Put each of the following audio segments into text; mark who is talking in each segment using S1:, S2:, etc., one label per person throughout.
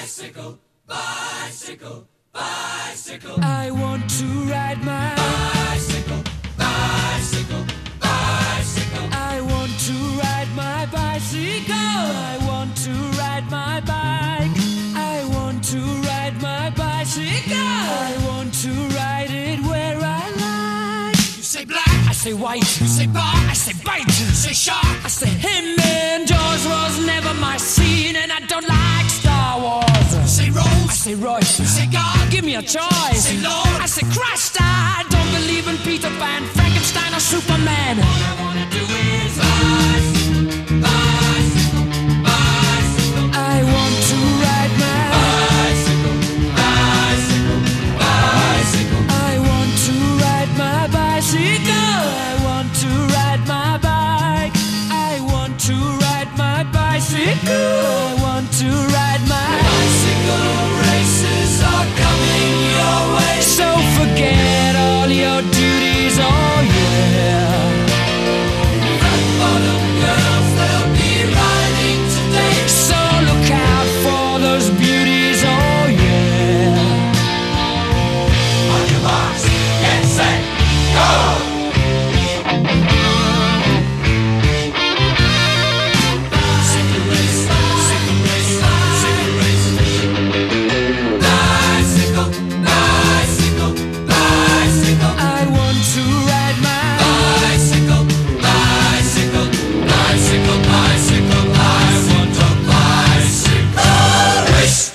S1: Bicycle, bicycle, bicycle.
S2: I want to ride my
S1: bicycle, bicycle, bicycle.
S2: I want to ride my bicycle. I want to ride my bike. I want to ride my bicycle. I want to ride it where I like.
S1: You say black,
S2: I say white.
S1: you say bar,
S2: I say bite.
S1: you say shark.
S2: I say him and Jaws was never my scene, and I don't like Star Wars.
S1: You say rose,
S2: I say Royce.
S1: you say God,
S2: Give me a choice.
S1: say Lord.
S2: I say Christ. I don't believe in Peter Pan, Frankenstein, or Superman.
S1: All I wanna do is bicycle, bicycle, bicycle.
S2: I want to ride my
S1: Bicycle, bicycle, bicycle.
S2: I want to ride my bicycle. I want to ride my bike. I want to ride my bicycle. I want to ride my
S1: Bicycle races are coming your way.
S2: So forget all your duties, oh yeah.
S1: Fat bottom girls, they'll be riding today.
S2: So look out for those beauties, oh yeah.
S1: On your marks, get set, go! Bicycle race, bicycle race, bicycle race. Bicycle, bicycle, bicycle.
S2: I want to ride my
S1: Bicycle, bicycle, bicycle, bicycle. I want a bicycle race.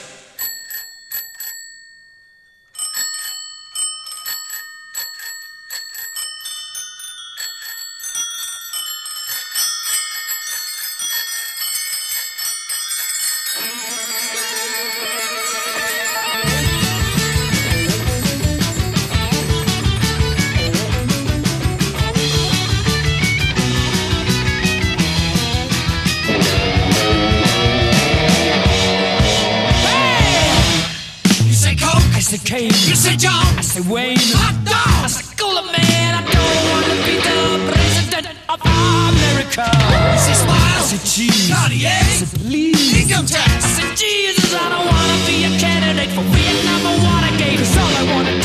S1: You say Coke,
S2: I say Kane.
S1: you say John,
S2: I say Wayne.
S1: hot
S2: I
S1: dog.
S2: say Cooler Man. I don't want to be the president of America.
S1: You say
S2: I
S1: Smile,
S2: say cheese.
S1: Cartier,
S2: I say please.
S1: income
S2: I
S1: tax.
S2: said, Jesus, I don't wanna be a candidate for Vietnam or Watergate. 'Cause all I wanna